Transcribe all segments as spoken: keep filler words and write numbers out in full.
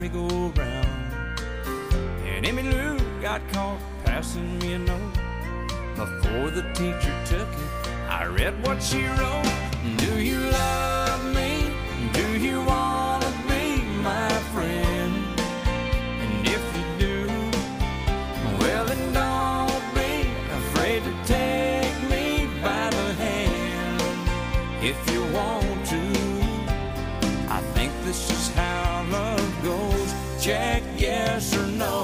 go round. And Emmy Lou got caught passing me a note. Before the teacher took it, I read what she wrote. Do you love me? Do you want to be my friend? And if you do, well then don't be afraid to take me by the hand. If you want to, I think this is how love goes. Check yes or no.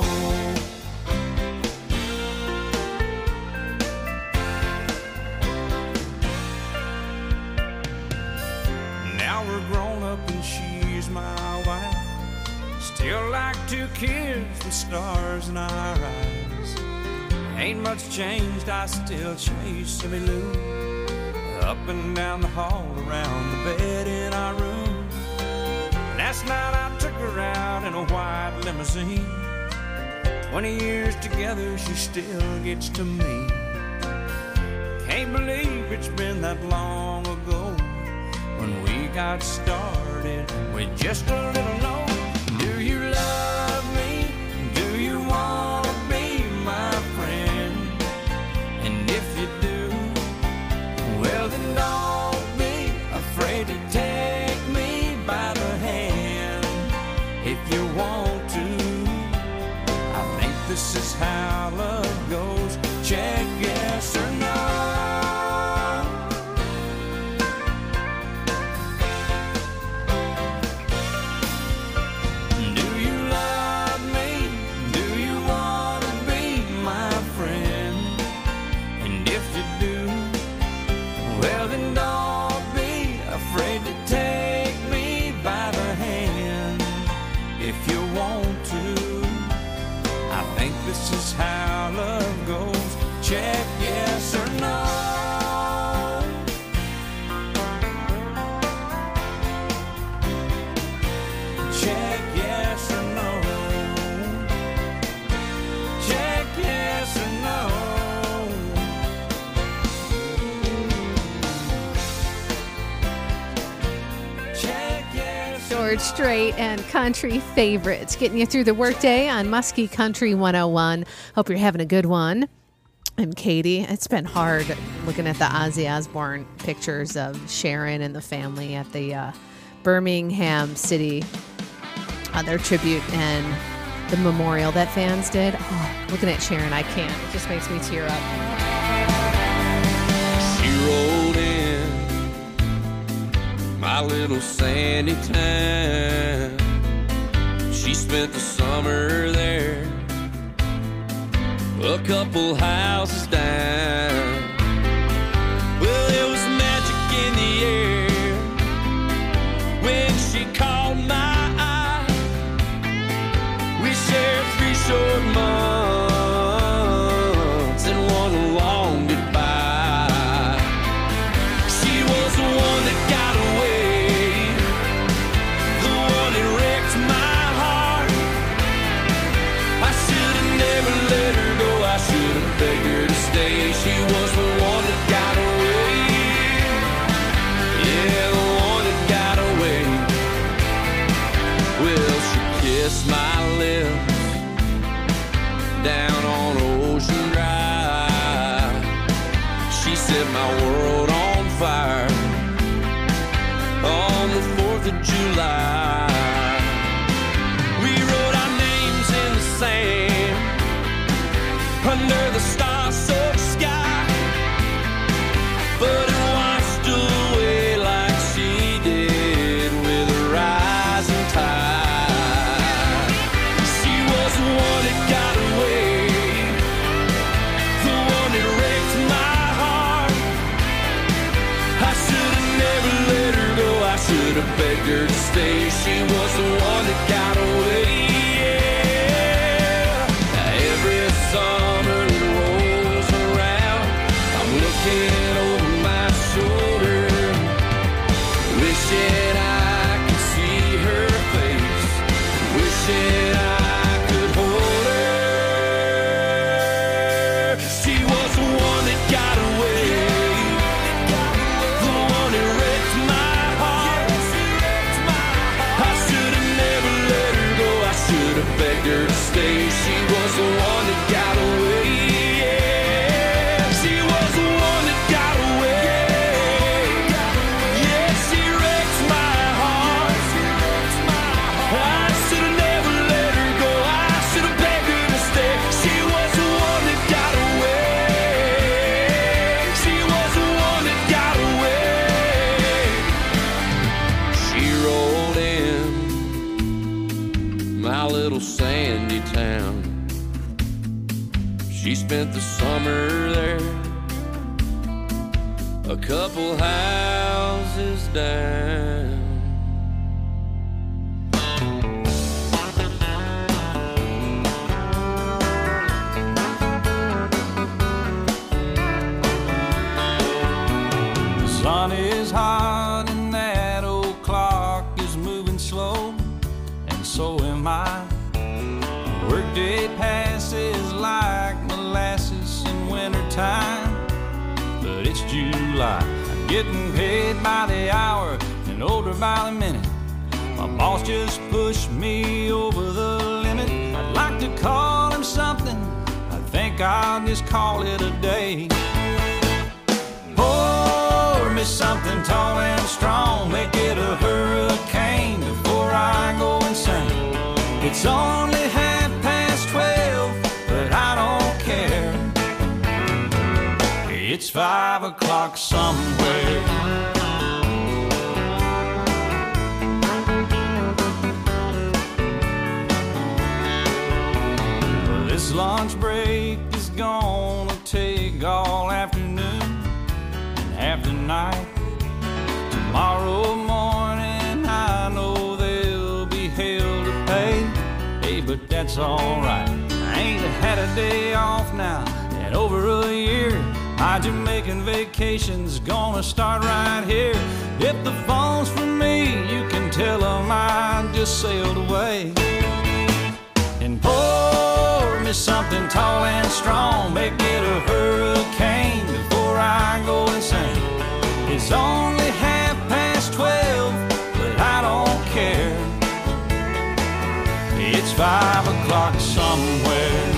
Now we're grown up and she's my wife. Still like two kids with stars in our eyes. Ain't much changed, I still chase Emmy Lou up and down the hall, around the bed in our room. Last night I took her out in a white limousine. Twenty years together, she still gets to me. Can't believe it's been that long ago when we got started with just a little note. Do you love me? Do you want to be my friend? And if you do, well then don't be afraid to take me by the hand. If you want to, I think this is how love goes. Check yes or no. This is how love goes. Check yes or no. Check yes or no. Check yes or no. Check yes. George Strait and Country Favorites, getting you through the workday on Muskie Country one oh one. Hope you're having a good one. I'm Katie. It's been hard looking at the Ozzy Osbourne pictures of Sharon and the family at the uh, Birmingham City, uh, their tribute and the memorial that fans did. Oh, looking at Sharon, I can't. It just makes me tear up. She rolled in my little sandy town. She spent the summer there, a couple houses down. Well, there was magic in the air when she caught my eye. We shared three short months and one long goodbye. She was the one that got away, the one that wrecked my heart. I should have never let her go, I should have begged her to stay. She was the one that got away, yeah, the one that got away. Well, she kissed my lips down on Ocean Drive. She set my world on fire on the fourth of July. We wrote our names in the sand under the star-soaked sky, but it washed away like she did with a rising tide. She was the one that got away, the one that wrecked my heart. I should have never let her go, I should have begged her to stay. She was the one that got away, yeah. Every summer that rolls around, I'm looking over my shoulder, wishing I could see her face, wishing I could hold her. She was the one that got away, the one that wrecked my heart. I should have never let her go, I my little sandy town. She spent the summer there, a couple houses down. The sun is hot and that old clock is moving slow, and so am I. Workday passes like molasses in wintertime, but it's July. I'm getting paid by the hour and older by the minute. My boss just pushed me over the limit. I'd like to call him something, I think I'll just call it a day. Pour me something tall and strong, make it a hurricane before I go insane. It's only half past twelve, but I don't care. It's five o'clock somewhere. Well, this lunch break is gonna take all afternoon and half the night. Tomorrow morning I know there'll be hell to pay. Hey, but that's alright. I ain't had a day off now in over a year. My Jamaican vacation's gonna start right here. If the phone's for me, you can tell them I just sailed away. And pour me something tall and strong, make it a hurricane before I go insane. It's only half past twelve, but I don't care. It's five o'clock somewhere.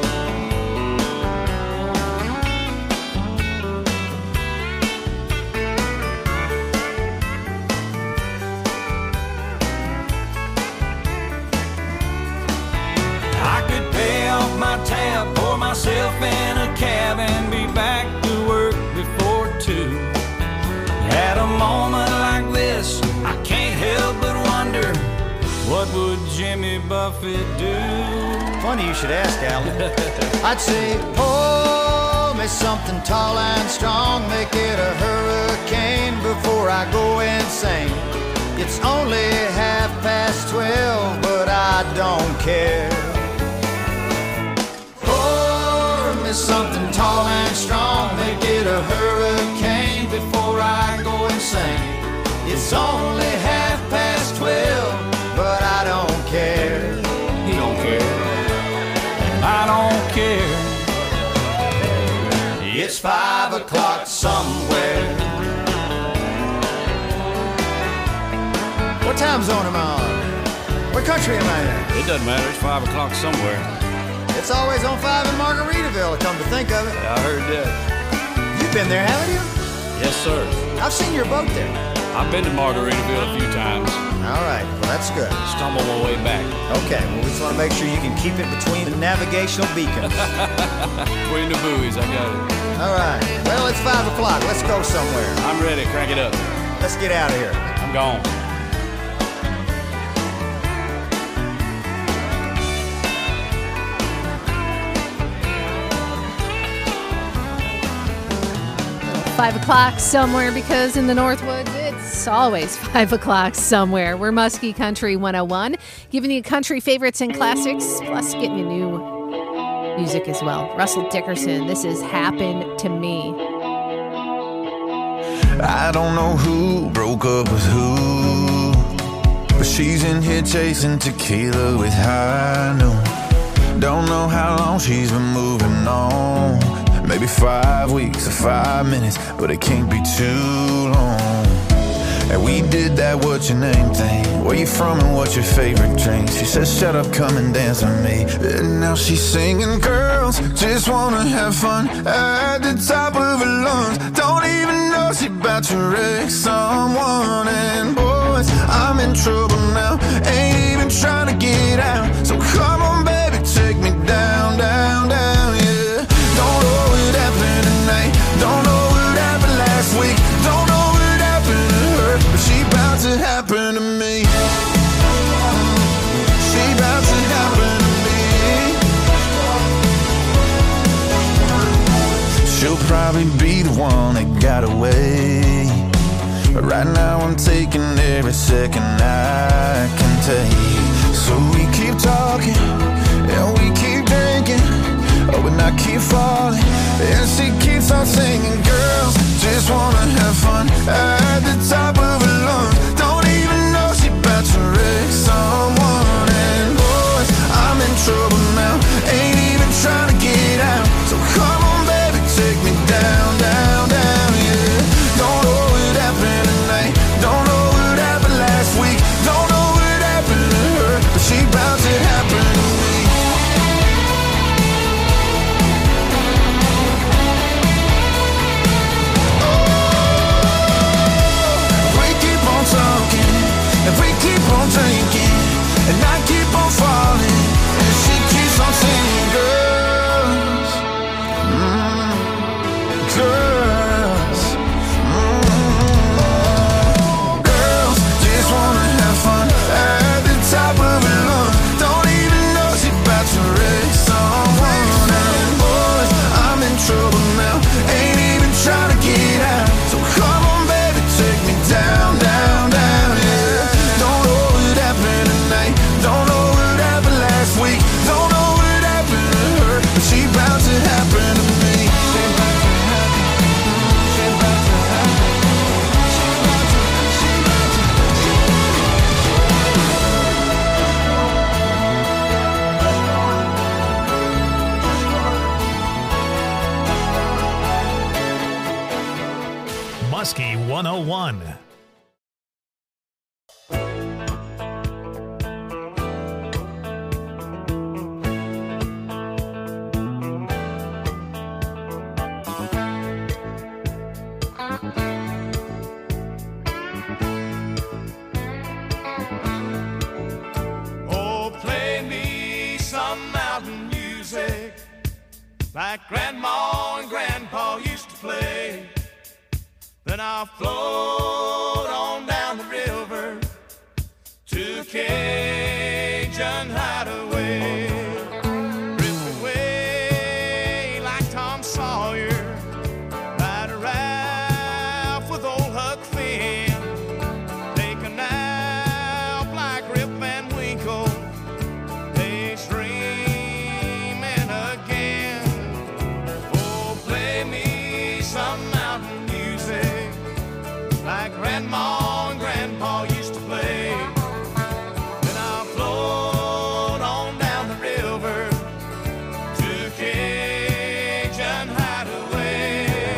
I could pay off my tab, pour myself in a cab, and be back to work before two. At a moment like this, I can't help but wonder, what would Jimmy Buffett do? Funny you should ask, Alan. I'd say, pour me something tall and strong, make it a hurricane before I go insane. It's only half past twelve, but I don't care. Pour me something tall and strong, make it a hurricane before I go insane. It's only half past twelve, but I don't care. He don't care, and I don't care. It's five o'clock somewhere. What time zone am I on? What country am I in? It doesn't matter, it's five o'clock somewhere. It's always on five in Margaritaville, come to think of it. Yeah, I heard that. You've been there, haven't you? Yes, sir. I've seen your boat there. I've been to Margaritaville a few times. All right, well, that's good. Stumbled my way back. Okay, well, we just want to make sure you can keep it between the navigational beacons. Between the buoys, I got it. All right, well, it's five o'clock. Let's go somewhere. I'm ready, crank it up. Let's get out of here. I'm gone. Five o'clock somewhere, because in the Northwoods, it's always five o'clock somewhere. We're Muskie Country one oh one, giving you country favorites and classics, plus getting you new music as well. Russell Dickerson, this is Happen to Me. I don't know who broke up with who, but she's in here chasing tequila with high noon. Don't know how long she's been moving on. Maybe five weeks or five minutes, but it can't be too long. And we did that what's your name thing. Where you from and what's your favorite drink? She says shut up, come and dance with me. And now she's singing, girls just wanna have fun at the top of her lungs. Don't even know she about to wreck someone. And boys, I'm in trouble now, ain't even trying to get out. So come on baby, take me down, down, down, yeah. Don't know what happened tonight, don't know what happened last week, don't know what happened to her, but she about to happen to me. She about probably be the one that got away. But right now I'm taking every second I can take. So we keep talking, and we keep drinking, oh, and I keep falling, and she keeps on singing. Girls just wanna have fun at the top of her lungs. Don't even know she about to wreck someone. And boys, I'm in trouble now, ain't even trying to get out. So come on baby, take me down, down, down, yeah. Don't know what happened tonight, don't know what happened last week, don't know what happened to her, but she bout to happen to me. If we keep on drinking, and I keep on falling, and she keeps on singing. Girls, mm, girls, mm, girls just wanna have fun at the top of her lungs. Don't even know she about to wreck someone. And boys, I'm in trouble now, ain't even trying to get out. So come on baby, take me down, down, down, yeah. Don't know what happened last week, don't know what happened to her, but she bout to happen to me. She bout to happen, she bout to happen, she bout to, she bout to, she bout to. Muskie one oh one. Like Grandma and Grandpa used to play. Then I'll float on down the river to Cajun Hideaway. Drift away like Tom Sawyer, ride a raft with old Huck Finn, take a nap like Rip Van Winkle, daydreaming again. Some mountain music like Grandma and Grandpa used to play. Then I'll float on down the river to Cajun Hideaway.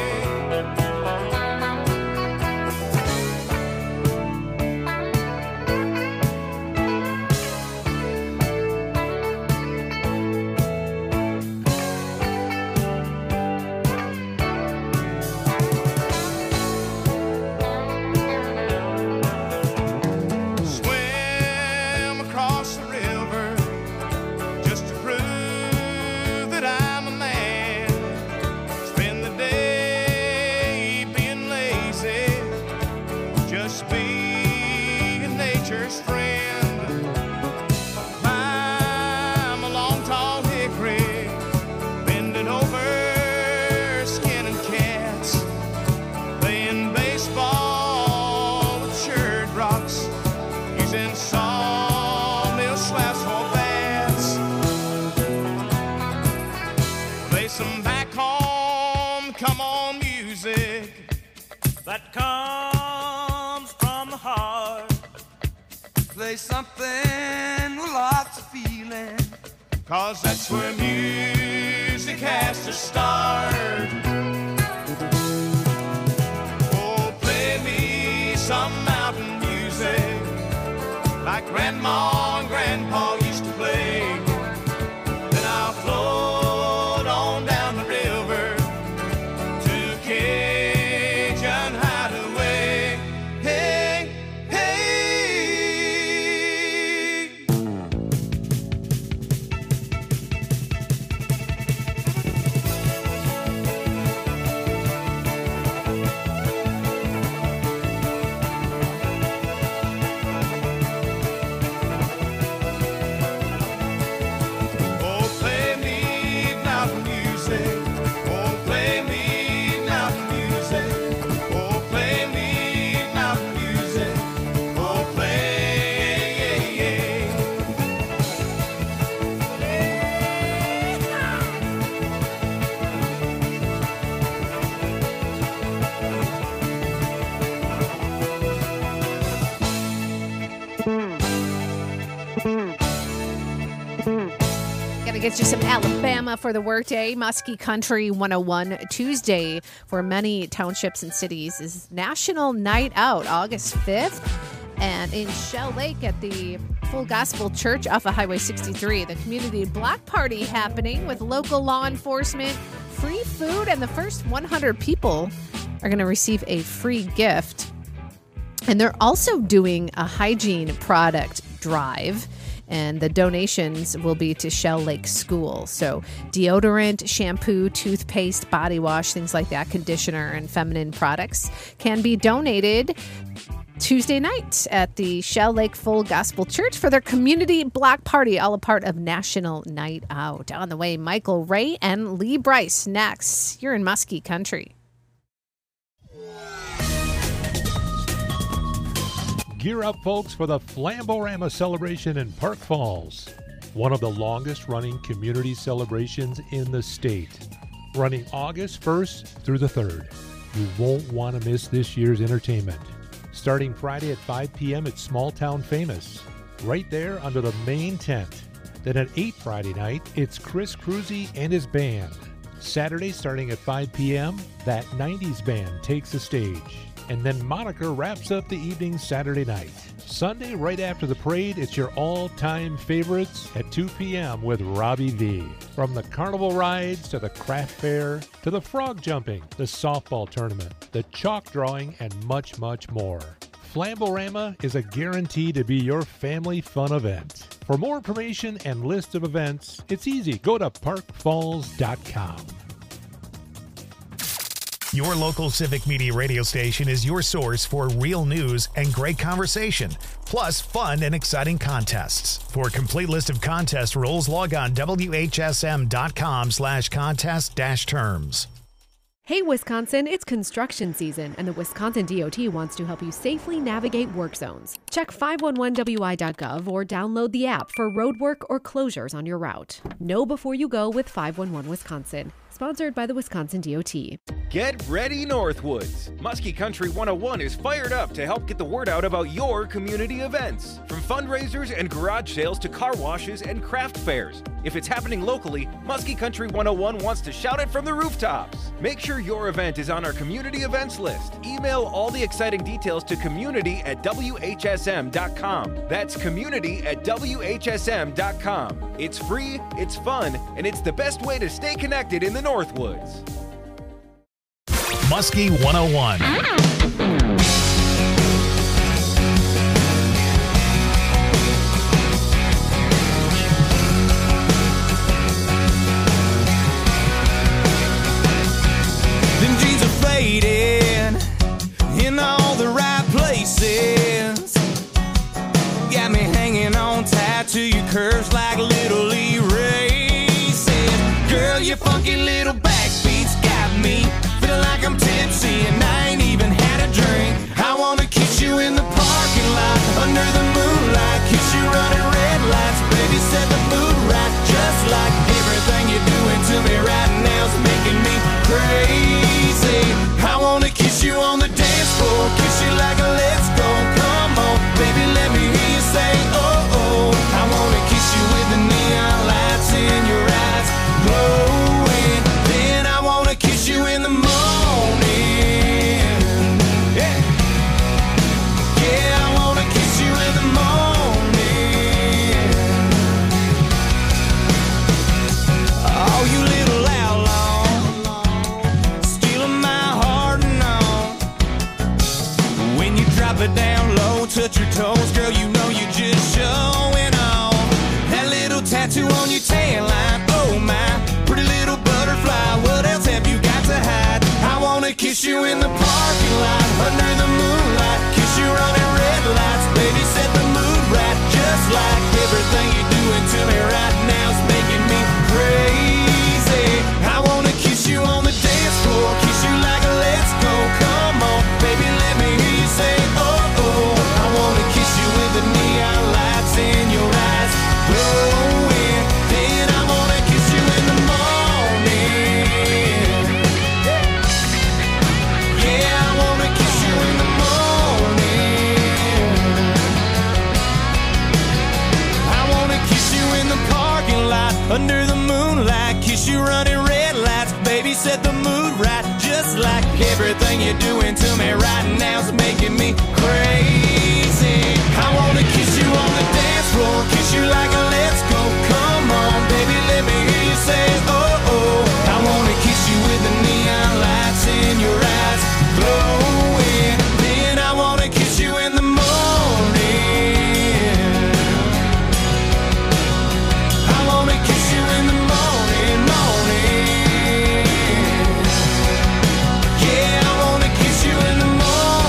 That comes from the heart. Play something with lots of feeling, 'cause that's where music has to start. Oh, play me some mountain music like Grandma and Grandpa used to play. Then I'll float on down the river to Cajun Hideaway. Hey, hey. Gotta get you some Alabama for the workday. Muskie Country one oh one. Tuesday for many townships and cities is National Night Out, August fifth. And in Shell Lake at the Full Gospel Church off of Highway sixty-three, the community block party happening with local law enforcement, free food, and the first one hundred people are going to receive a free gift. And they're also doing a hygiene product drive. And the donations will be to Shell Lake School. So deodorant, shampoo, toothpaste, body wash, things like that, conditioner, and feminine products can be donated Tuesday night at the Shell Lake Full Gospel Church for their community block party, all a part of National Night Out. On the way, Michael Ray and Lee Bryce next. You're in Muskie Country. Gear up, folks, for the Flamborama celebration in Park Falls, one of the longest-running community celebrations in the state, running August first through the third. You won't want to miss this year's entertainment. Starting Friday at five p.m. at Small Town Famous, right there under the main tent. Then at eight Friday night, it's Chris Cruzy and his band. Saturday, starting at five p.m., that nineties band takes the stage. And then Monica wraps up the evening Saturday night. Sunday, right after the parade, it's your all-time favorites at two p.m. with Robbie V. From the carnival rides to the craft fair to the frog jumping, the softball tournament, the chalk drawing, and much, much more. Flamborama is a guarantee to be your family fun event. For more information and list of events, it's easy. Go to park falls dot com. Your local Civic Media radio station is your source for real news and great conversation, plus fun and exciting contests. For a complete list of contest rules, log on W H S M dot com slash contest dash terms. Hey, Wisconsin, it's construction season, and the Wisconsin D O T wants to help you safely navigate work zones. Check five one one W I dot gov or download the app for road work or closures on your route. Know before you go with five one one Wisconsin. Sponsored by the Wisconsin D O T. Get ready, Northwoods! Muskie Country one oh one is fired up to help get the word out about your community events. From fundraisers and garage sales to car washes and craft fairs. If it's happening locally, Muskie Country one oh one wants to shout it from the rooftops. Make sure your event is on our community events list. Email all the exciting details to community at W H S M dot com. That's community at W H S M dot com. It's free, it's fun, and it's the best way to stay connected in the Northwoods. Muskie one oh one. Them jeans are faded in all the right places. Got me hanging on tight to your curves like little erases. Girl, your funky little backbeats got me feeling like I'm tipsy and I ain't even had a drink. I wanna kiss you in the parking lot under the moonlight, kiss you running red lights, baby, set the mood right. Just like everything you're doing to me right now's making me crazy. I wanna kiss you on the dance floor, kiss you like a let's go. Come on, baby, let me hear you say oh oh. I wanna kiss you with the neon lights in your eyes glowing. Then I wanna kiss you in the morning. Yeah, yeah, I wanna kiss you in the morning. Oh, you little outlaw, stealing my heart and all. When you drop it down low, touch your toes, girl, you know you just showing off. That little tattoo on your tan line, oh my, pretty little butterfly, what else have you got to hide? I wanna kiss you in the parking lot, under the moonlight, kiss you running red lights, baby, set the mood right. Just like everything you're doing to me right now's making me crazy. I wanna kiss you on the dance floor, kiss you like a let's go. Come on, baby, let me hear you say oh oh. I wanna kiss you with the neon lights in your eyes glowing. Then I wanna kiss you in the morning. Yeah, I wanna kiss you in the morning. I wanna under the moonlight, kiss you running red lights, baby, set the mood right. Just like everything you're doing to me right now's making me crazy. I wanna kiss you on the dance floor, kiss you like a let's go. Come on, baby, let me hear you say oh oh. I wanna kiss you with the neon lights in your eyes glowing. Then I wanna kiss you in the morning. I wanna kiss you in the morning, morning. Yeah, I wanna kiss you in the morning.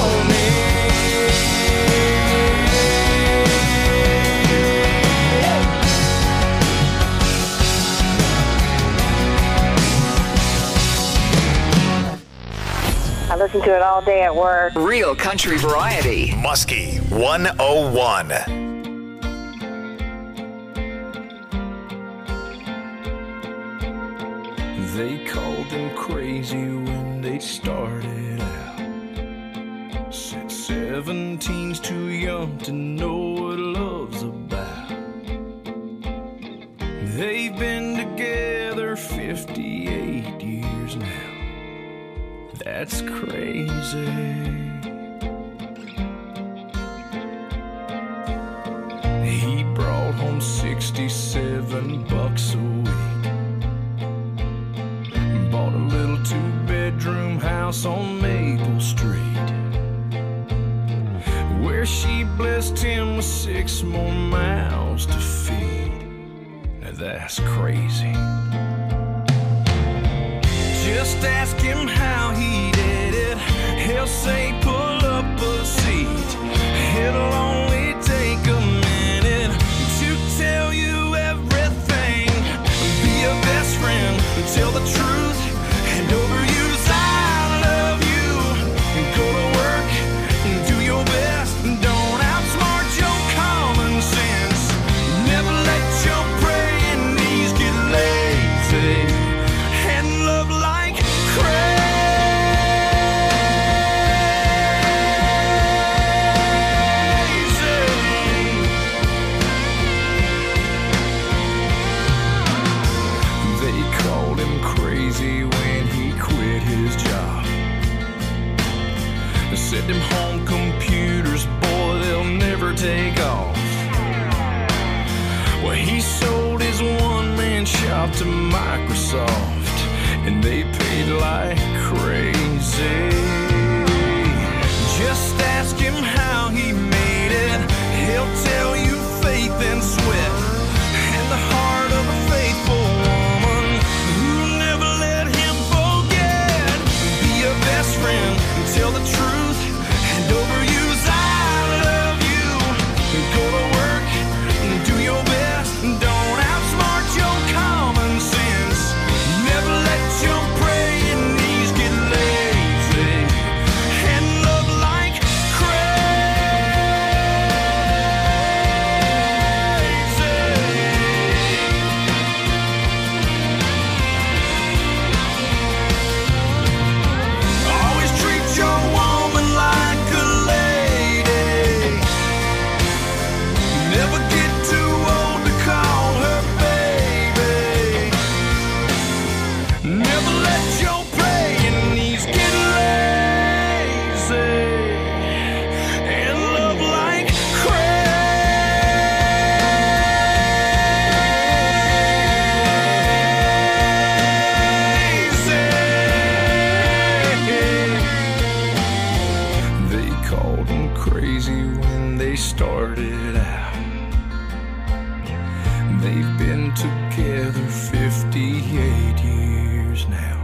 I listen to it all day at work. Real country variety. Muskie one oh one. They called them crazy when they started out. Said seventeen's too young to know what love's about. They've been together fifty-eight years now. That's crazy. He brought home sixty-seven bucks a week. Bought a little two-bedroom house on Maple Street, where she blessed him with six more mouths to feed. Now that's crazy. Just ask him how he did it. He'll say pull up a seat. It'll only take a minute to tell you everything. Be a best friend, tell the truth, and overuse I love you. Go to work, do your best, don't outsmart your common sense. Never let your praying knees get lazy. And love like crazy. They called him crazy when he quit his job. They said them home computers, boy, they'll never take off. Well, he sold his one-man shop to Microsoft, and they paid like crazy. Just ask him how he made it. He'll tell you faith and sweat, and the heart of a faithful woman who never let him forget. Be a best friend, tell the truth, and overuse I love you. Go to work, do your best, don't outsmart your common sense. Never let your praying knees get lazy. And love like always treat your woman like a lady. Never get too old to call her baby. Never let your praying knees get lazy. And love like crazy. They called him crazy when they started out. They've been together fifty-eight years now.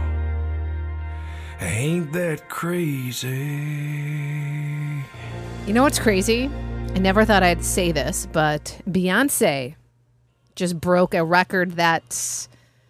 Ain't that crazy? You know what's crazy? I never thought I'd say this, but Beyonce just broke a record that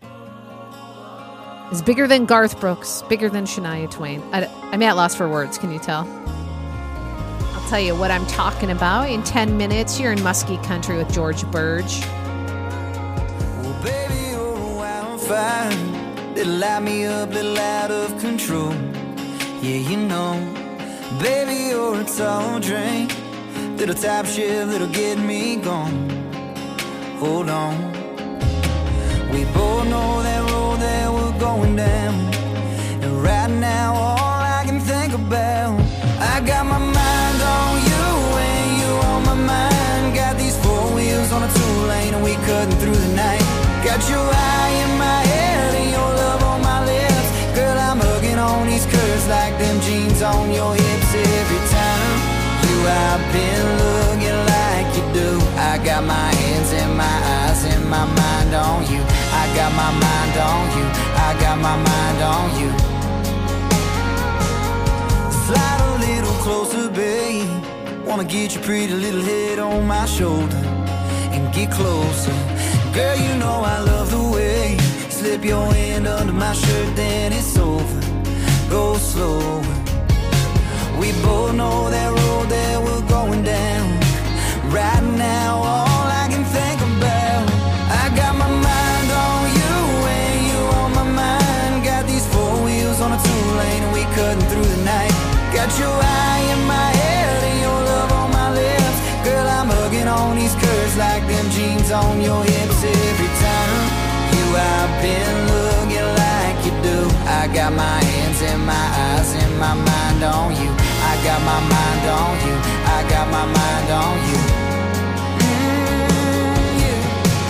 is bigger than Garth Brooks, bigger than Shania Twain. I, I'm at loss for words. Can you tell? I'll tell you what I'm talking about in ten minutes here in Muskie Country with George Burge. Well, baby, you're a wildfire. That'll light me up, little out of control. Yeah, you know, baby, you're a tall drink. Little top shift that'll get me gone. Hold on. We both know that road that we're going down. And right now all I can think about, I got my mind on you and you on my mind. Got these four wheels on a two-lane and we cutting through the night. Got your eye in my head and your love on my lips. Girl, I'm hugging on these curves like them jeans on your hips. Every time you I've been looking like you do. I got my hands and my eyes and my mind on you. I got my mind on you. I got my mind on you. Slide a little closer, babe. Wanna get your pretty little head on my shoulder and get closer. Girl, you know I love the way you slip your hand under my shirt, then it's over. Go slower. We both know that road that we're going down. Right now, all I can think about, I got my mind on you and you on my mind. Got these four wheels on a two-lane and we cutting through the night. Got your eye in my head and your love on my lips. Girl, I'm hugging on these curves like them jeans on your hips. Every time you I've been looking like you do. I got my hands and my eyes and my mind on you. I got my mind on you. I got my mind on you. Mm, yeah.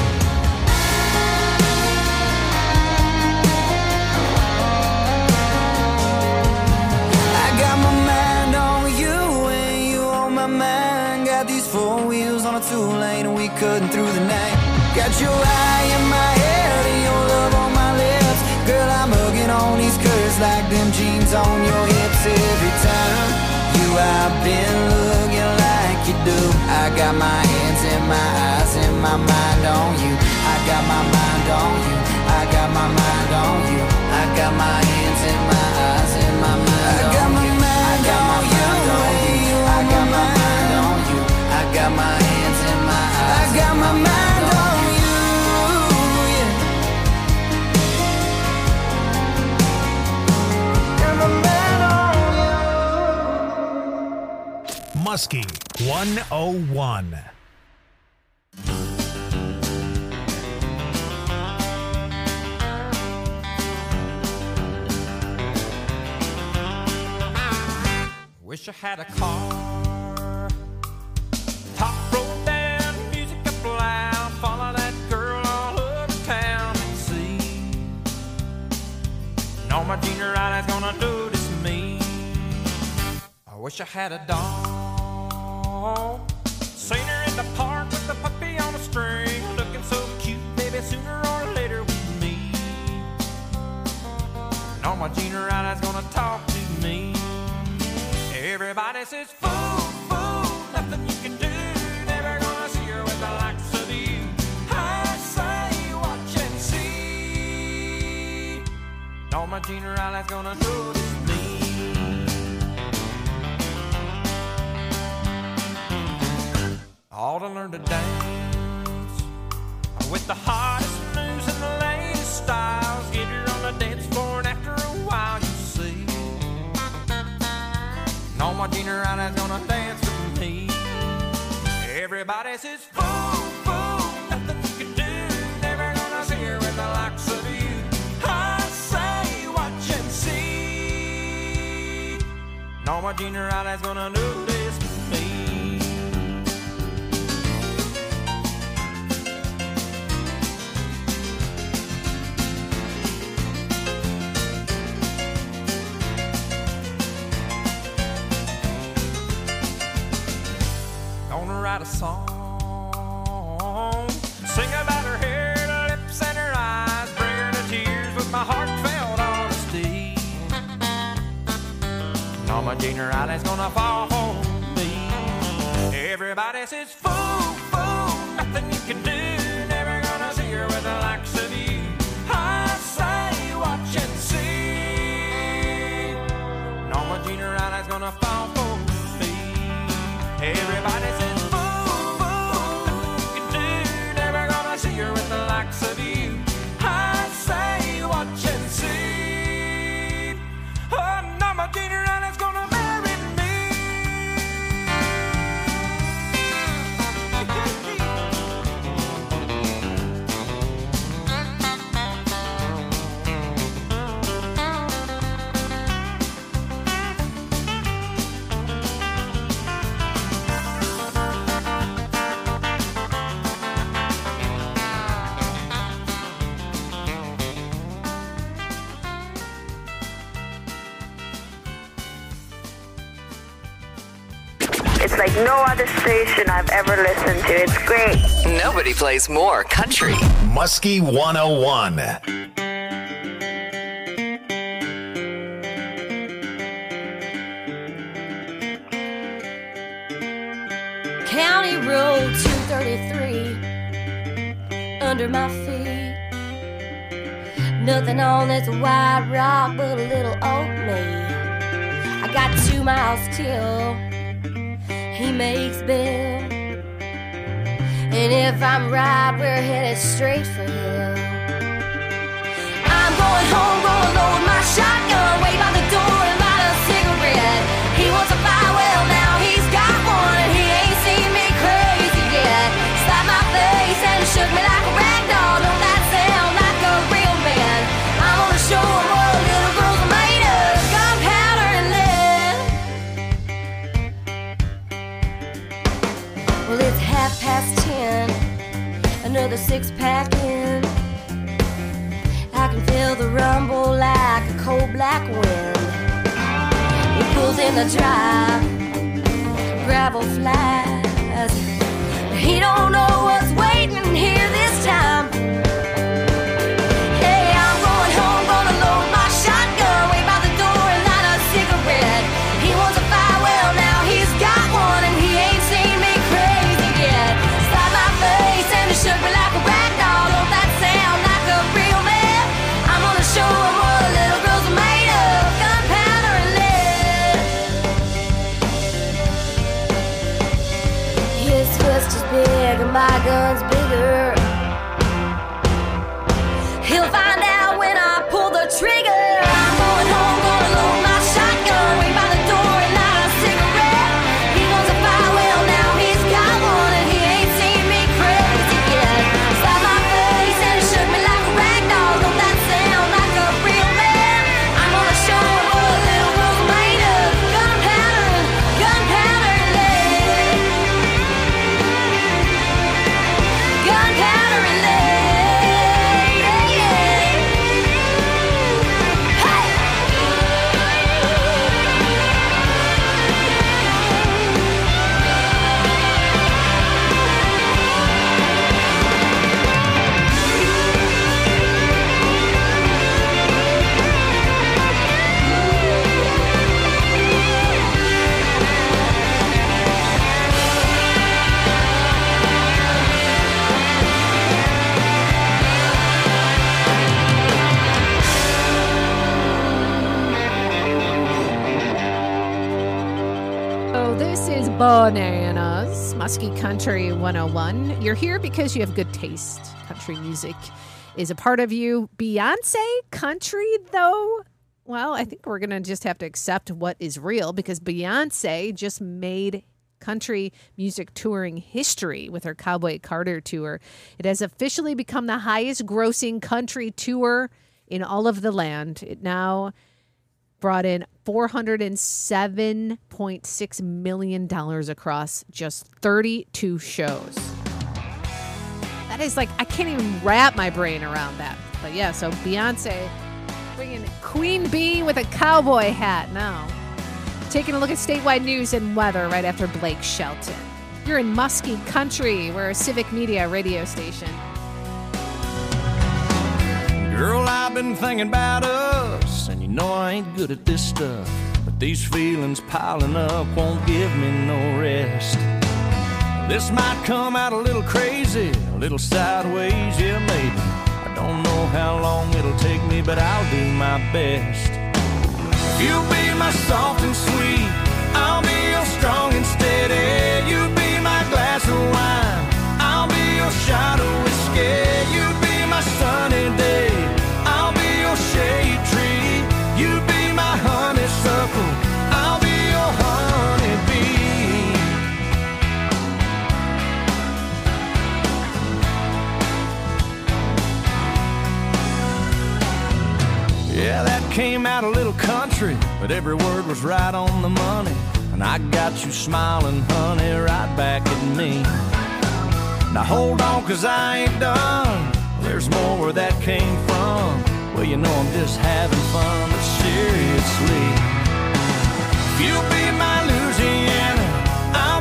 I got my mind on you and you on my mind. Got these four wheels on a two-lane and we cutting through the night. Got your eye in my head and your love on my lips. Girl, I'm hugging on these curves like them jeans on your hips. Every time you I've been looking like you do. I got my hands and my eyes and my mind on you. I got my mind on you. I got my mind on you. I got my hands and my eyes and my mind on you. I got my mind on you. I got my mind on you. I got my hands and my eyes. I got my mind on you. Yeah. Got my mind on you. Muskie one oh one. Wish I had a car. Top road down, music up loud. Follow that girl all over town and see. No, my junior eye is gonna notice me. I wish I had a dog. Seen her in the park with the puppy on a string. Looking so cute, baby, sooner or later we meet. No, my junior eye is gonna talk to me. Everybody says, fool, fool, nothing you can do. Never gonna see her with the likes of you. I say, watch and see. No, my junior eye's gonna notice me. All to learn to dance with the hottest moves and the latest styles. Get her on the dance floor and after a while you see. No, my junior Anna's gonna dance with me. Everybody says, fool, fool, nothing you can do. Never gonna see her with the likes of you. I say, watch and see. No, my junior Anna's gonna notice me. Write a song, sing about her hair, her lips, and her eyes, bring her to tears with my heartfelt honesty. No, my junior Ida's gonna fall for me. Everybody says, fool, fool, nothing you can do. Never gonna see her with the likes of you. I say, watch and see. No, my junior Ida's gonna fall for me. Everybody says, with the likes of you, I say, watch and see. Oh, no, my junior Anna's gonna marry me. It's like no other station I've ever listened to. It's great. Nobody plays more country. Muskie one oh one. County Road two thirty-three under my feet. Nothing on this white rock but a little old me. I got two miles till he makes bail. And if I'm right, we're headed straight for hell. I'm going home, gonna load my shotgun, wait by the door and light a cigarette. He wants a fire, well now he's got one, and he ain't seen me crazy yet. Slapped my face and shook me like a rag doll. Don't that sound like a real man? I'm gonna show him what little girls are made of. Gunpowder and lead. Well, it's half past ten, another six pack in. I can feel the rumble like a cold black wind. He pulls in the drive, gravel flies. He don't know what's waiting here this time. Hey, I'm going home, gonna load my shotgun, wait by the door and light a cigarette. He wants a fire, well now he's got one, and he ain't seen me crazy yet. Slap my face and it shook me like a rag doll. Don't that sound like a real man? I'm gonna show him what little girls are made of. Gunpowder and lead. His fist is big and my gun's bigger. He'll find out when I pull the trigger. I'm going home, gonna load my shotgun, wait by the door and light a cigarette. He wants a fire, well now he's got one, and he ain't seen me crazy yet. Slap my face and it shook me like a rag doll. Don't that sound like a real man? I'm gonna show him what little girls are made of. Gunpowder, gunpowder and lead. Gunpowder and lead. Oh, this is Bananas, Muskie Country one oh one. You're here because you have good taste. Country music is a part of you. Beyonce country, though, well, I think we're going to just have to accept what is real, because Beyonce just made country music touring history with her Cowboy Carter tour. It has officially become the highest grossing country tour in all of the land. It now brought in four hundred seven point six million dollars across just thirty-two shows. That is like, I can't even wrap my brain around that. But yeah, so Beyonce bringing Queen Bee with a cowboy hat now. Taking a look at statewide news and weather right after Blake Shelton. You're in Muskie Country. We're a civic media radio station. Girl, I've been thinking about us, and you know I ain't good at this stuff, but these feelings piling up won't give me no rest. This might come out a little crazy, a little sideways, yeah maybe. I don't know how long it'll take me, but I'll do my best. You'll be my soft and sweet, I'll be your strong and steady. You'll be my glass of wine, I'll be your shot of whiskey. You'll be my sunny day, I'll be your shade tree. You be my honeysuckle, I'll be your honeybee. Yeah, that came out a little country, but every word was right on the money. And I got you smiling, honey, right back at me. Now hold on, 'cause I ain't done. There's more where that came from. Well, you know I'm just having fun, but seriously, if you'll be my Louisiana, I'll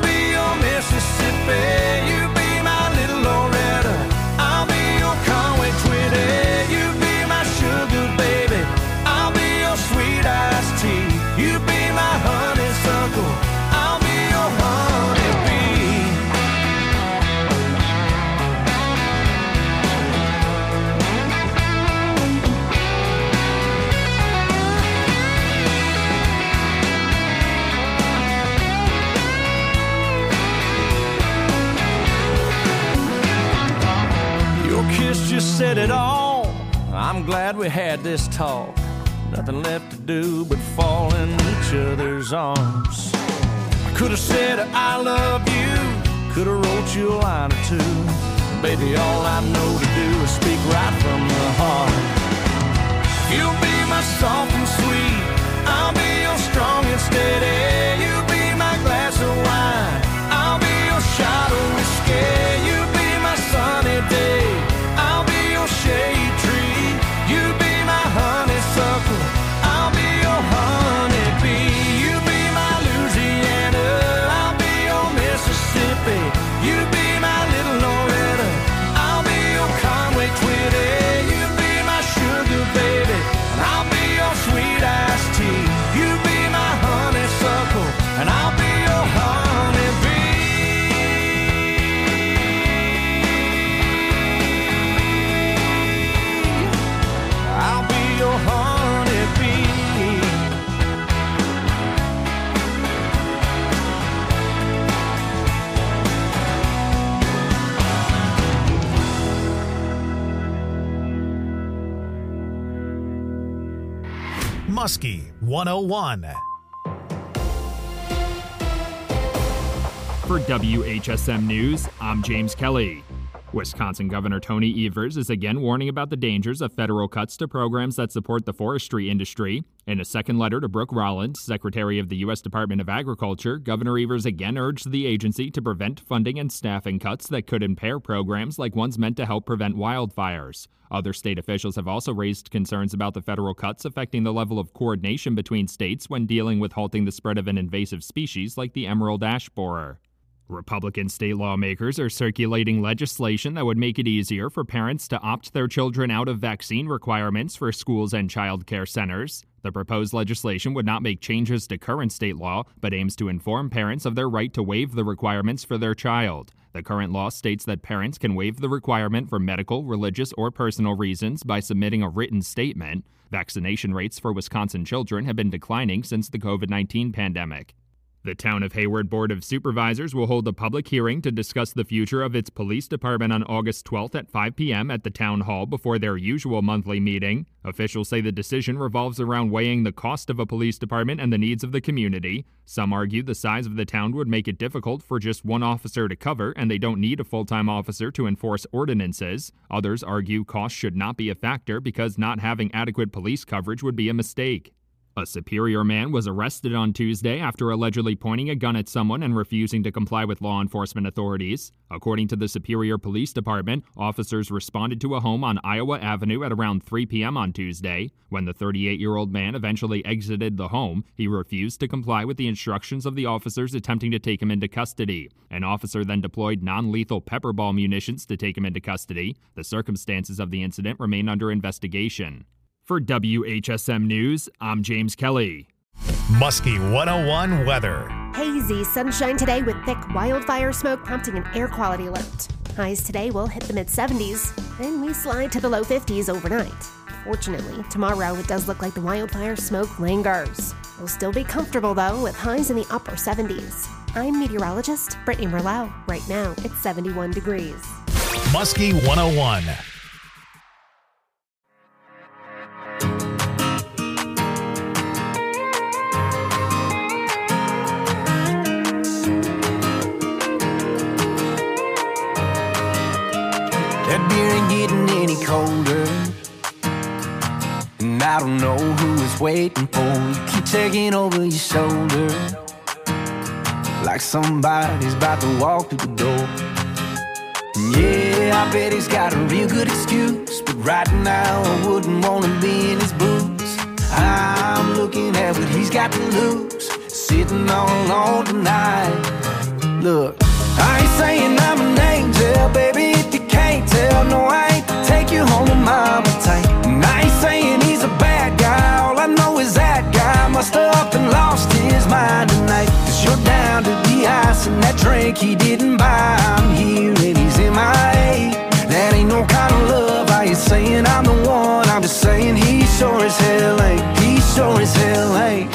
Mississippi. You be my little Loretta, I'll be your Conway Twitty. You be my sugar baby, I'll be your sweet iced tea. You be my honeysuckle, I'll be your honeybee. Your kiss just said it all. I'm glad we had this talk. Nothing left to do but fall in each other's arms. I could have said I love you, could have wrote you a line or two. Baby, all I know to do is speak right from the heart. You'll be my soft and sweet, I'll be your strong and steady. You be my glass of wine, I'll be your shot of whiskey. You be my sunny day, I'll be your shade tree. You be my honeysuckle, I'll be your honeybee. You be my Louisiana, I'll be your Mississippi. You be my little Loretta, I'll be your Conway Twitty. You be my sugar baby, and I'll be your sweet iced tea. You be my honeysuckle, and I'll be your honeybee. I'll be your honeybee. Muskie one oh one. For W H S M News, I'm James Kelly. Wisconsin Governor Tony Evers is again warning about the dangers of federal cuts to programs that support the forestry industry. In a second letter to Brooke Rollins, Secretary of the U S Department of Agriculture, Governor Evers again urged the agency to prevent funding and staffing cuts that could impair programs like ones meant to help prevent wildfires. Other state officials have also raised concerns about the federal cuts affecting the level of coordination between states when dealing with halting the spread of an invasive species like the emerald ash borer. Republican state lawmakers are circulating legislation that would make it easier for parents to opt their children out of vaccine requirements for schools and child care centers. The proposed legislation would not make changes to current state law, but aims to inform parents of their right to waive the requirements for their child. The current law states that parents can waive the requirement for medical, religious, or personal reasons by submitting a written statement. Vaccination rates for Wisconsin children have been declining since the covid nineteen pandemic. The Town of Hayward Board of Supervisors will hold a public hearing to discuss the future of its police department on August twelfth at five p.m. at the Town Hall before their usual monthly meeting. Officials say the decision revolves around weighing the cost of a police department and the needs of the community. Some argue the size of the town would make it difficult for just one officer to cover, and they don't need a full-time officer to enforce ordinances. Others argue cost should not be a factor because not having adequate police coverage would be a mistake. A Superior man was arrested on Tuesday after allegedly pointing a gun at someone and refusing to comply with law enforcement authorities. According to the Superior Police Department, officers responded to a home on Iowa Avenue at around three p.m. on Tuesday. When the thirty-eight-year-old man eventually exited the home, he refused to comply with the instructions of the officers attempting to take him into custody. An officer then deployed non-lethal pepper ball munitions to take him into custody. The circumstances of the incident remain under investigation. For W H S M News, I'm James Kelly. Muskie one oh one weather. Hazy sunshine today with thick wildfire smoke prompting an air quality alert. Highs today will hit the mid seventies, then we slide to the low fifties overnight. Fortunately, tomorrow it does look like the wildfire smoke lingers. We'll still be comfortable though with highs in the upper seventies. I'm meteorologist Brittany Merlau. Right now it's seventy-one degrees. Muskie one oh one. That beer ain't getting any colder, and I don't know who it's waiting for. You keep taking over your shoulder, like somebody's about to walk through the door. And yeah, I bet he's got a real good excuse, but right now I wouldn't want to be in his boots. I'm looking at what he's got to lose, sitting all alone tonight. Look, I ain't saying I'm an angel, baby, if you can't tell. No, I ain't to take you home to mama tight. And I ain't saying he's a bad guy. All I know is that guy must have up and lost his mind tonight. Cause you're down to the ice and that drink he didn't buy. I'm here and he's in my A. That ain't no kind of love. I ain't saying I'm the one. I'm just saying he sure as hell ain't. He sure as hell ain't.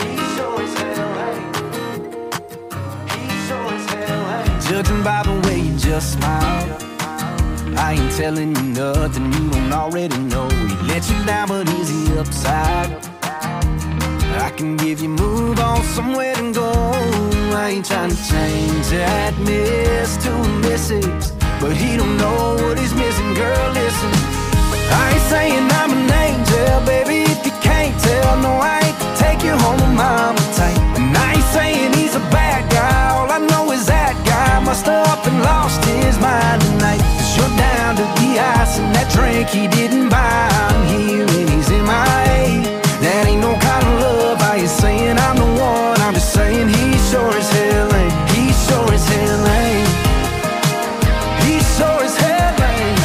Judging by the way you just smile, I ain't telling you nothing you don't already know. He let you down, but is he upside? I can give you move on somewhere to go. I ain't trying to change that miss to a missus, but he don't know what he's missing. Girl, listen, I ain't saying I'm an angel, baby, if you can't tell. No, I ain't to take you home to mama tight. And I ain't saying he's a bad guy. All I know is that guy must have up and lost his mind tonight. Cause you're down to the ice and that drink he didn't buy. I'm here and he's in my A. That ain't no kind of love. I ain't saying I'm the one. I'm just saying he sure as hell ain't. He sure as hell ain't. He sure as hell ain't.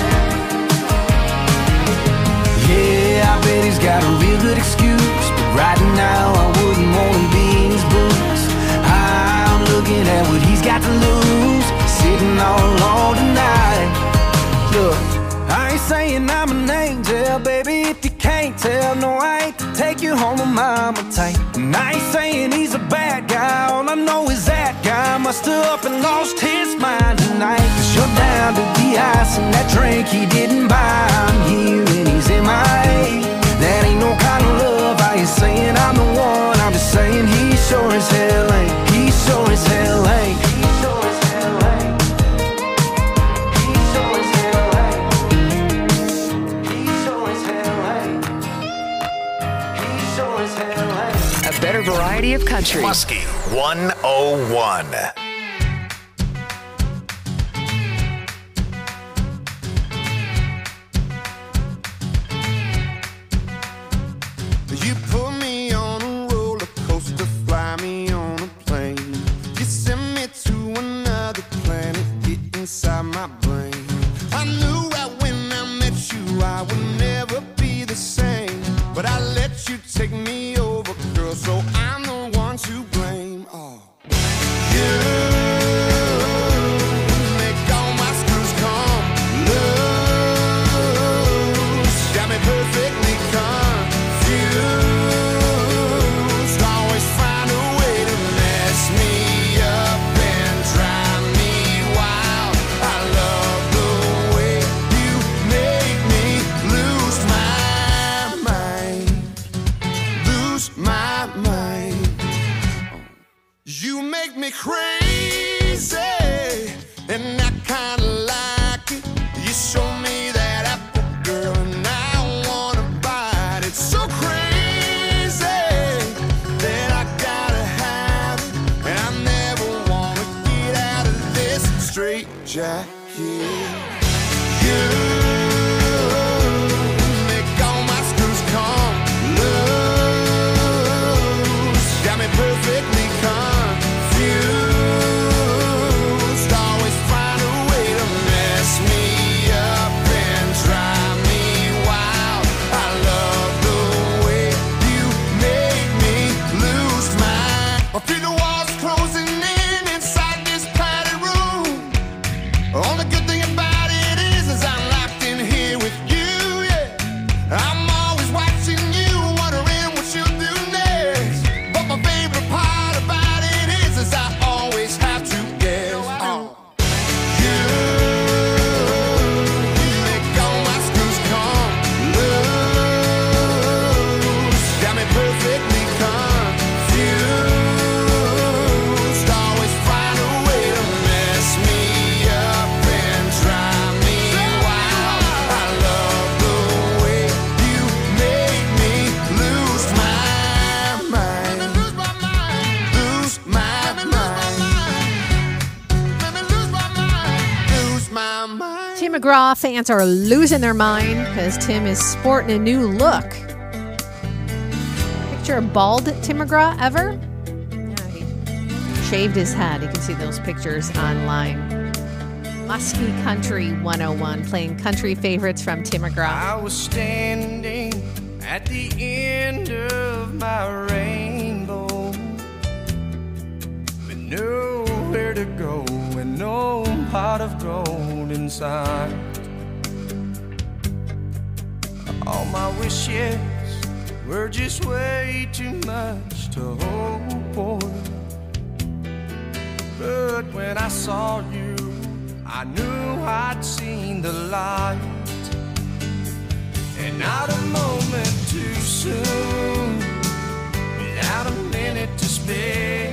Yeah, I bet he's got a real good excuse, but right now I wouldn't want to be in his boots. I'm looking at what he's got to lose, sitting all alone tonight. Look, I ain't saying I'm an angel, baby, if you can't tell. No, I ain't to take you home to mama tight. And I ain't saying he's a bad guy. All I know is that guy must have up and lost his mind tonight. Cause you're down to the ice and that drink he didn't buy. I'm here and he's in my A. That ain't no kind of love. I ain't saying I'm the one. I'm just saying he sure as hell ain't. He sure as hell ain't. He sure as hell ain't. He sure as hell ain't. He sure as hell ain't. He sure as hell ain't. A better variety of country. Muskie one oh one. You put me on a roller coaster, fly me on a plane. You send me to another planet, get inside my brain. I knew right when I met you I would never be the same, but I let you take me over, girl, so I'm the one to blame. Oh, you make all my screws come loose, got me perfectly confused. Always find a way to mess me up and drive me wild. I love the way you make me lose my mind, lose my mind. You make me crazy, and I kinda like it. You show me that apple, girl, and I wanna bite it. So crazy that I gotta have it, and I never wanna get out of this straight jacket. You make all my screws come loose, got me perfectly confused. Always find a way to mess me up and drive me wild. I love the way you make me lose my. I feel the walls closing in inside this padded room. Only good thing about it is, is I'm locked in here with you, yeah. I'm always watching you, wondering what you'll do next. But my favorite part about it is, is I always have to guess. Oh. You make all my screws come loose, got me perfectly confused. Always find a way to mess me up and drive me wild. I love the way you make me lose my mind, lose my mind, lose my mind, lose my mind. Tim McGraw fans are losing their mind because Tim is sporting a new look. Picture a bald Tim McGraw ever? Yeah, he shaved his head. You can see those pictures online. Muskie Country one oh one, playing country favorites from Tim McGraw. I was standing at the end of my rainbow with nowhere to go and no pot of gold inside. All my wishes were just way too much to hope for. But when I saw you, I knew I'd seen the light. And not a moment too soon, without a minute to spare,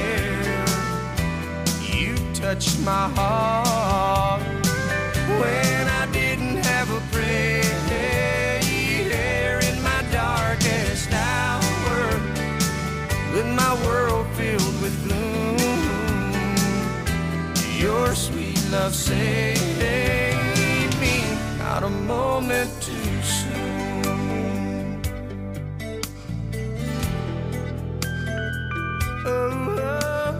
you touched my heart when I didn't have a prayer. In my darkest hour, with my world filled with gloom, your sweet love saved me, not a moment too soon. Oh, oh.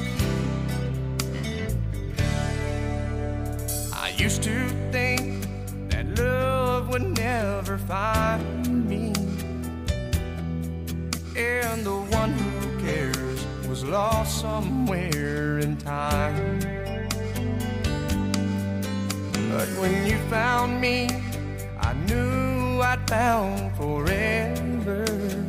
I used to think that love would never find me, and the one who cares was lost somewhere in time. But when you found me, I knew I'd found forever.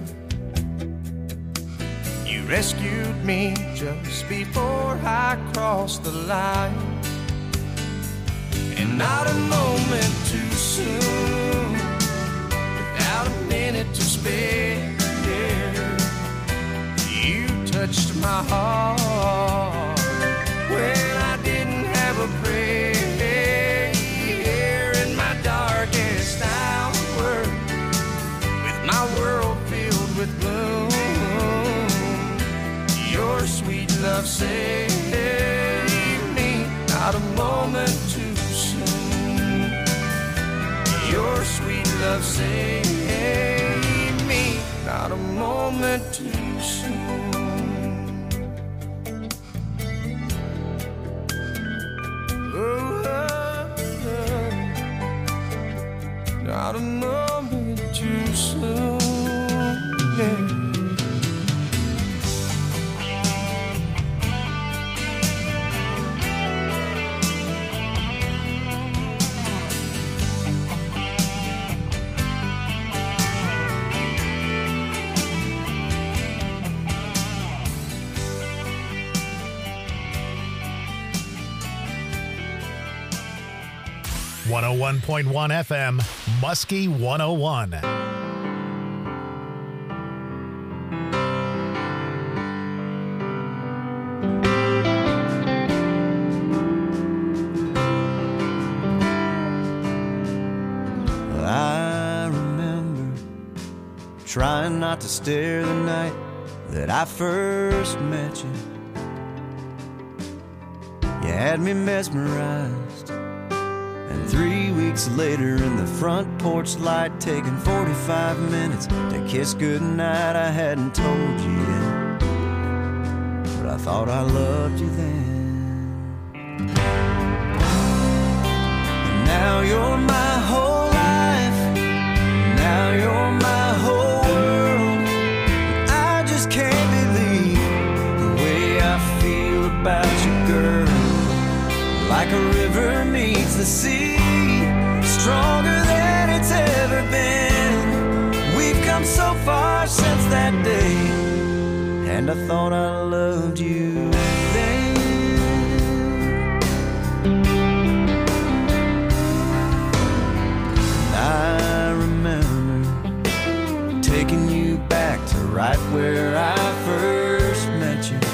You rescued me just before I crossed the line. And not a moment too soon, without a minute to spare, you touched my heart when I didn't have a prayer. In my darkest hour, with my world filled with gloom, your sweet love saved me, not a moment too soon. Your sweet love saved me, not a moment too soon. Oh, oh, oh. Not a moment too soon. Yeah. one oh one point one F M, Muskie one oh one. I remember trying not to stare the night that I first met you. You had me mesmerized. And three weeks later in the front porch light, taking forty-five minutes to kiss goodnight, I hadn't told you yet, but I thought I loved you then. And now you're my whole life, now you're my whole world. I just can't believe the way I feel about you, girl. Like a river meets the sea, stronger than it's ever been. We've come so far since that day, and I thought I loved you then. And I remember taking you back to right where I first met you.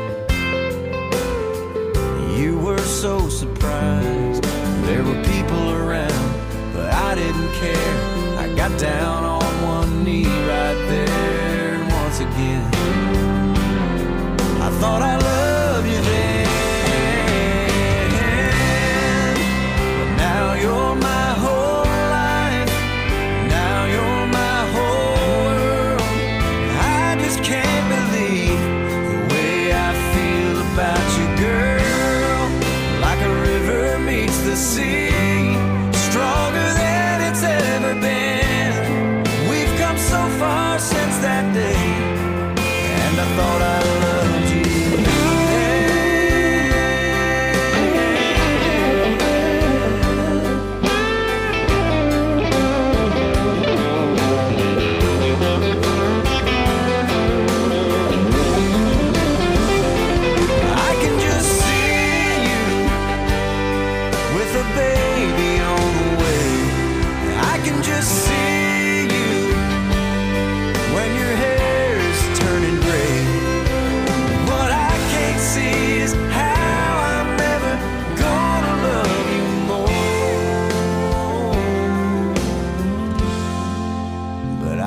You were so surprised, there were people around, but I didn't care. I got down on one knee right there, and once again I thought I loved you then. But now you're my whole life, now you're my whole world. I just can't believe the way I feel about you, girl. Like a river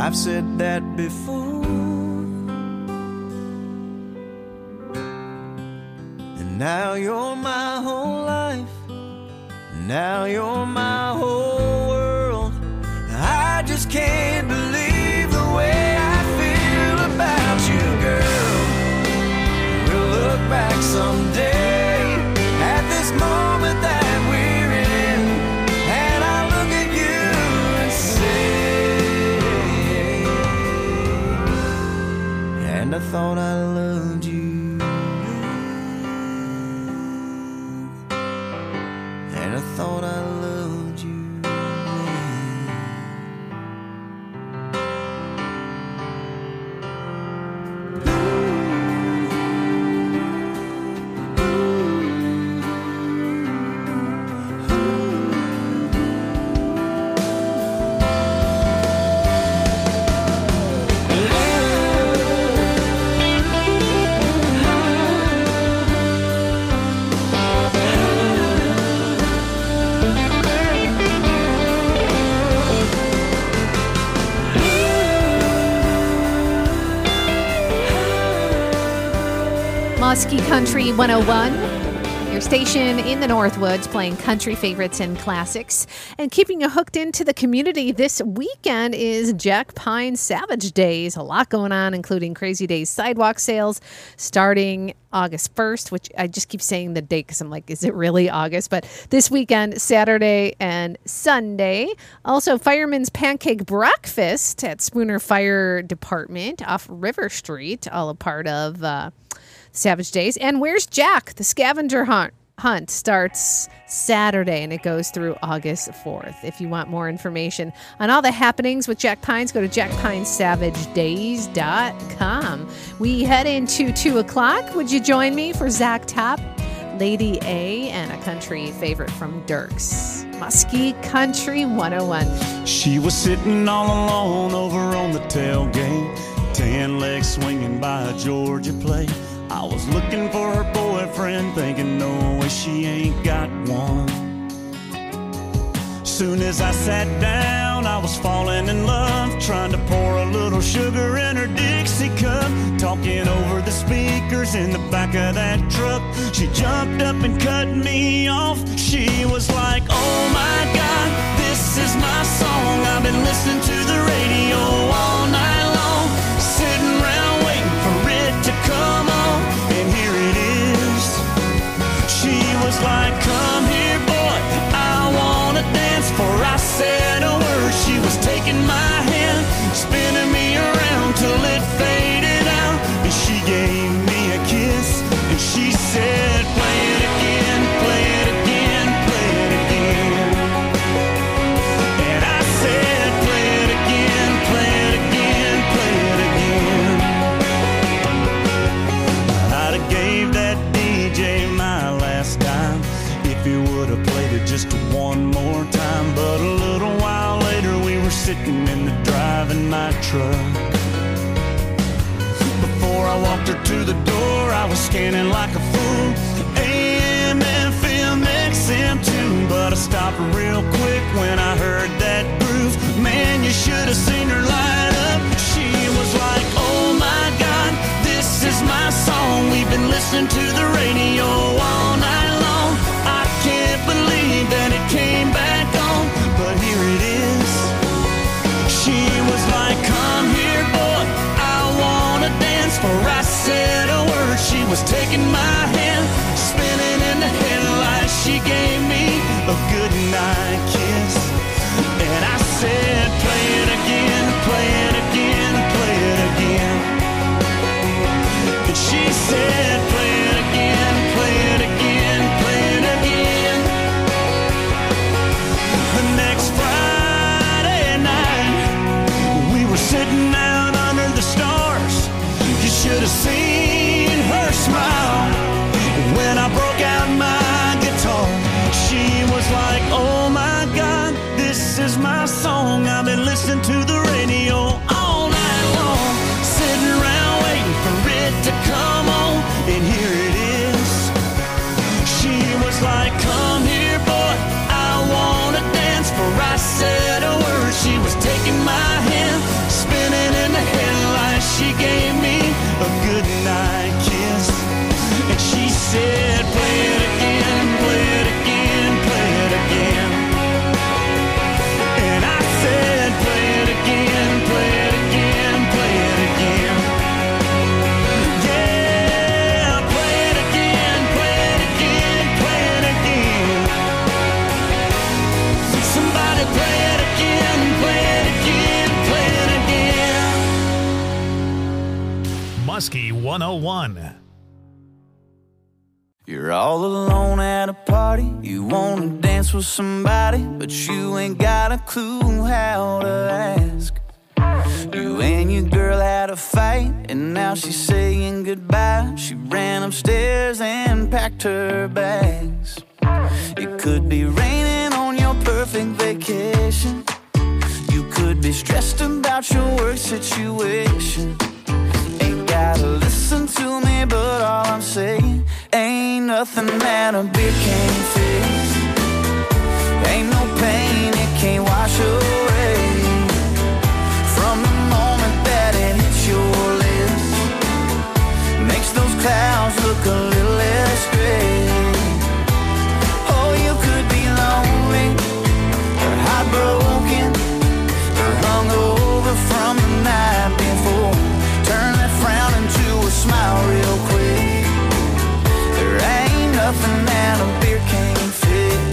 I've said that before. And now you're my whole life. Now you're my whole world. I just can't believe the way I feel about you, girl. We'll look back someday at this moment that we're in, and I'll look at you and say, and I thought I loved you. And I thought I loved you. Muskie Country one oh one, your station in the Northwoods, playing country favorites and classics and keeping you hooked into the community. This weekend is Jack Pine Savage Days. A lot going on, including Crazy Days sidewalk sales starting August first, which I just keep saying the date because I'm like, is it really August? But this weekend, Saturday and Sunday. Also, Fireman's Pancake Breakfast at Spooner Fire Department off River Street, all a part of uh, Savage Days. And Where's Jack? The scavenger hunt hunt starts Saturday and it goes through August fourth. If you want more information on all the happenings with Jack Pines, go to jack pine savage days dot com. We head into two o'clock. Would you join me for Zach Top, Lady A, and a country favorite from Dirks? Muskie Country one oh one. She was sitting all alone over on the tailgate, tan legs swinging by a Georgia plate. I was looking for her boyfriend, thinking no way she ain't got one. Soon as I sat down, I was falling in love, trying to pour a little sugar in her Dixie cup, talking over the speakers in the back of that truck. She jumped up and cut me off. She was like, oh my God, this is my song. I've been listening to the radio all night long, sitting around waiting for it to come on. And here it is. She was like, come here, boy, I wanna dance. For I said a word. She was taking my hand, spinning me around till it faded out. And she gave me a kiss, and she said, play it again, play it again, play it again. And I said, play it again, play it again, play it again. I'd have gave that D J my last dime if he would have played it just one more time. But a little while later we were sitting in the drive in my truck. Before I walked her to the door, I was scanning like a fool, A M, F M, X M too. But I stopped real quick when I heard that groove. Man, you should have seen her light up. She was like, oh my God, this is my song. We've been listening to the radio all night long. I can't believe that it came back on, but here it is. She was like, come here, boy, I wanna dance. For I said a word. She was taking my hand, spinning in the headlights. She gave me a good night kiss, and I said, play it again, play it again, play it again. And she said, play it again. Muskie one oh one. You're all alone at a party. You wanna dance with somebody, but you ain't got a clue how to ask. You and your girl had a fight, and now she's saying goodbye. She ran upstairs and packed her bags. It could be raining on your perfect vacation. You could be stressed about your work situation. Ain't gotta listen to me, but all I'm saying, ain't nothing that a beer can't fix. Ain't no pain it can't wash away. From the moment that it hits your lips, makes those clouds look a little less gray. Oh, you could be lonely, or heartbroken, or hungover from the night before. Turn that frown into a smile real quick. There ain't nothing that a beer can't fix.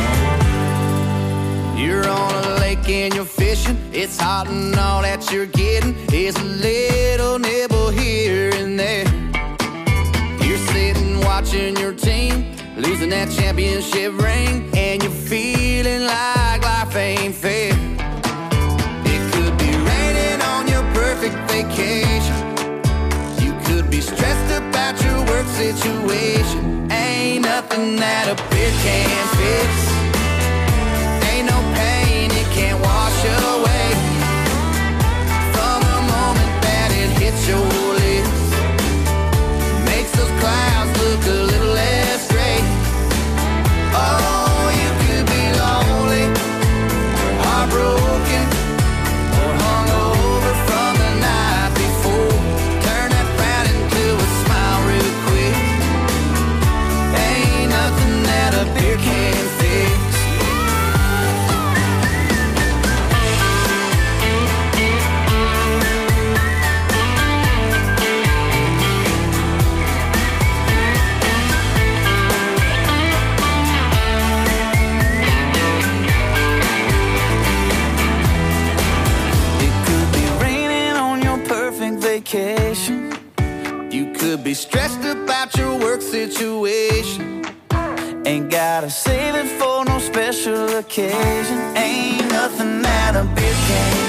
You're on a lake and you're fishing. It's hot and all that you're getting is a little nibble here and there. You're sitting watching your team losing that championship ring, and you're feeling like life ain't fair. It could be raining on your perfect vacation. You could be stressed about your work situation. Ain't nothing that a beer can't fix. Ain't no pain it can't wash away. From the moment that it hits your lips, makes those clouds look a little less gray. Oh, you could be lonely, or heartbroken, or hungover from the night before. Turn that frown into a smile real quick. Ain't nothing that a beer can't fix. Vacation. You could be stressed about your work situation. Ain't gotta save it for no special occasion. Ain't nothing that a beer can't